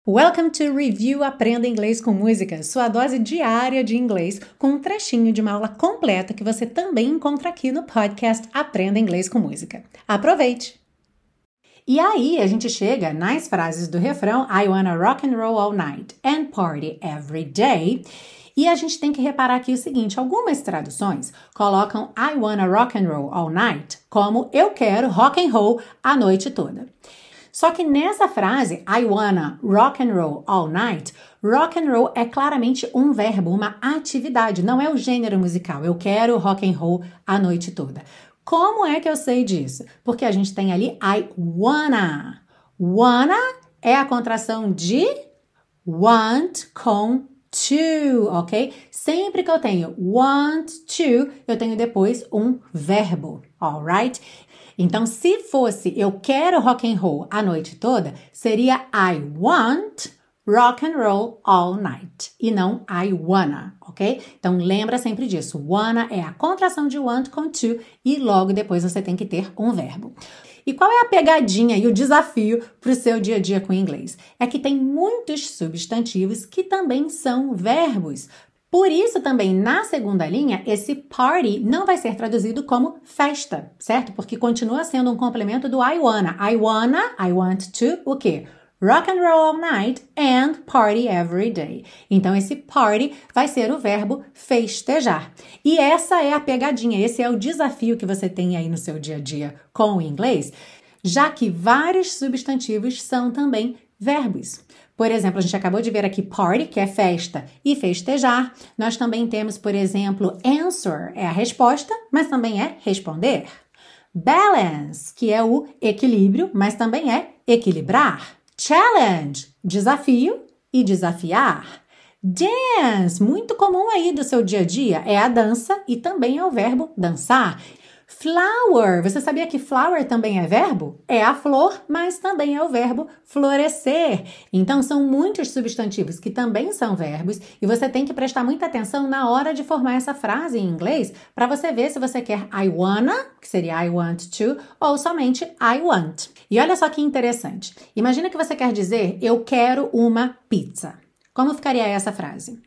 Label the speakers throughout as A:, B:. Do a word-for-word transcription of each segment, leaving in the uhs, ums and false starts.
A: Welcome to Review Aprenda Inglês com Música, sua dose diária de inglês, com um trechinho de uma aula completa que você também encontra aqui no podcast Aprenda Inglês com Música. Aproveite! E aí a gente chega nas frases do refrão I wanna rock and roll all night and party every day. E a gente tem que reparar aqui o seguinte, algumas traduções colocam I wanna rock and roll all night como eu quero rock and roll a noite toda. Só que nessa frase, I wanna rock and roll all night, rock and roll é claramente um verbo, uma atividade, não é o gênero musical. Eu quero rock and roll a noite toda. Como é que eu sei disso? Porque a gente tem ali I wanna. Wanna é a contração de want com to, ok? Sempre que eu tenho want to, eu tenho depois um verbo, alright? Então, se fosse eu quero rock and roll a noite toda, seria I want rock and roll all night e não I wanna, ok? Então, lembra sempre disso. Wanna é a contração de want com to e logo depois você tem que ter um verbo. E qual é a pegadinha e o desafio para o seu dia a dia com o inglês? É que tem muitos substantivos que também são verbos. Por isso também, na segunda linha, esse party não vai ser traduzido como festa, certo? Porque continua sendo um complemento do I wanna. I wanna, I want to, o quê? Rock and roll all night and party every day. Então, esse party vai ser o verbo festejar. E essa é a pegadinha, esse é o desafio que você tem aí no seu dia a dia com o inglês, já que vários substantivos são também verbos. Por exemplo, a gente acabou de ver aqui party, que é festa, e festejar. Nós também temos, por exemplo, answer, é a resposta, mas também é responder. Balance, que é o equilíbrio, mas também é equilibrar. Challenge, desafio e desafiar. Dance, muito comum aí do seu dia a dia, é a dança e também é o verbo dançar. Flower, você sabia que flower também é verbo? É a flor, mas também é o verbo florescer. Então, são muitos substantivos que também são verbos e você tem que prestar muita atenção na hora de formar essa frase em inglês para você ver se você quer I wanna, que seria I want to, ou somente I want. E olha só que interessante. Imagina que você quer dizer eu quero uma pizza. Como ficaria essa frase?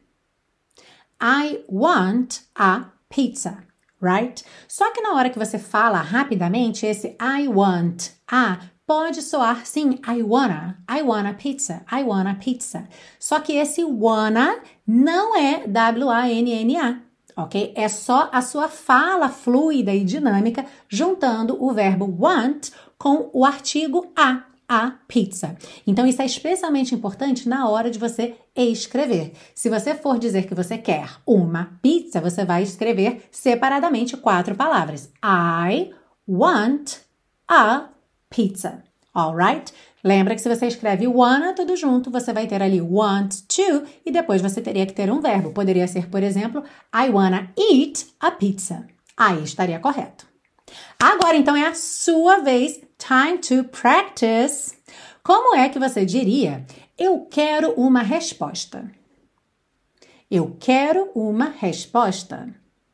A: I want a pizza. Right? Só que na hora que você fala rapidamente, esse I want a pode soar sim, I wanna, I wanna pizza, I wanna pizza. Só que esse wanna não é W A N N A, ok? É só a sua fala fluida e dinâmica juntando o verbo want com o artigo a. A pizza. Então, isso é especialmente importante na hora de você escrever. Se você for dizer que você quer uma pizza, você vai escrever separadamente quatro palavras. I want a pizza. Alright? Lembra que se você escreve wanna tudo junto, você vai ter ali want to e depois você teria que ter um verbo. Poderia ser, por exemplo, I wanna eat a pizza. Aí estaria correto. Agora, então, é a sua vez. Time to practice. Como é que você diria? Eu quero uma resposta. Eu quero uma resposta.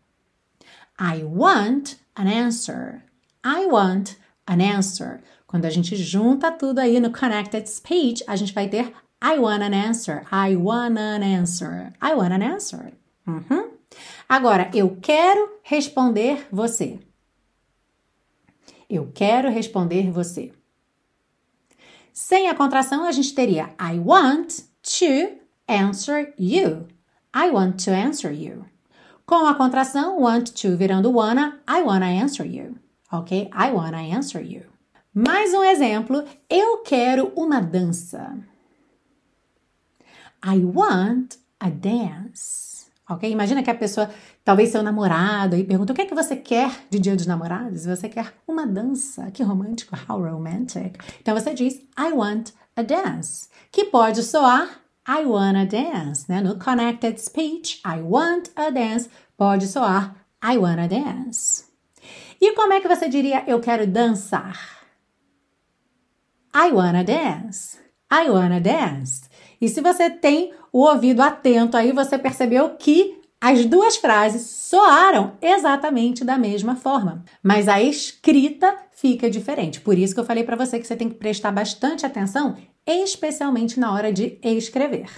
A: I want an answer. I want an answer. Quando a gente junta tudo aí no connected speech, a gente vai ter I want an answer. I want an answer. I want an answer. Uhum. Agora, eu quero responder você. Eu quero responder você. Sem a contração, a gente teria I want to answer you. I want to answer you. Com a contração, want to virando wanna, I wanna answer you. Ok? I wanna answer you. Mais um exemplo. Eu quero uma dança. I want a dance. Ok? Imagina que a pessoa, talvez seu namorado, aí pergunta o que é que você quer de Dia dos Namorados? Você quer uma dança. Que romântico, how romantic. Então você diz I want a dance, que pode soar I wanna dance, né? No connected speech, I want a dance, pode soar I wanna dance. E como é que você diria eu quero dançar? I wanna dance. I wanna dance. E se você tem o ouvido atento aí, você percebeu que as duas frases soaram exatamente da mesma forma, mas a escrita fica diferente. Por isso que eu falei para você que você tem que prestar bastante atenção especialmente na hora de escrever.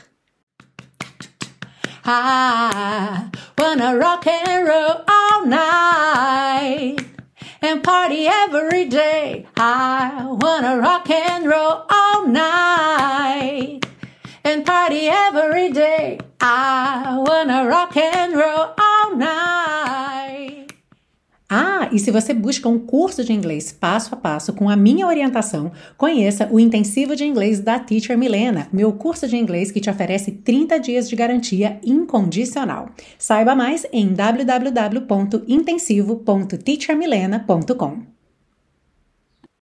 A: I wanna rock and roll all night and party every day. I wanna rock and roll all night and party every day. I wanna rock and roll all night. Ah, e se você busca um curso de inglês passo a passo com a minha orientação, conheça o Intensivo de Inglês da Teacher Milena, meu curso de inglês que te oferece trinta dias de garantia incondicional. Saiba mais em w w w ponto intensivo ponto teacher milena ponto com.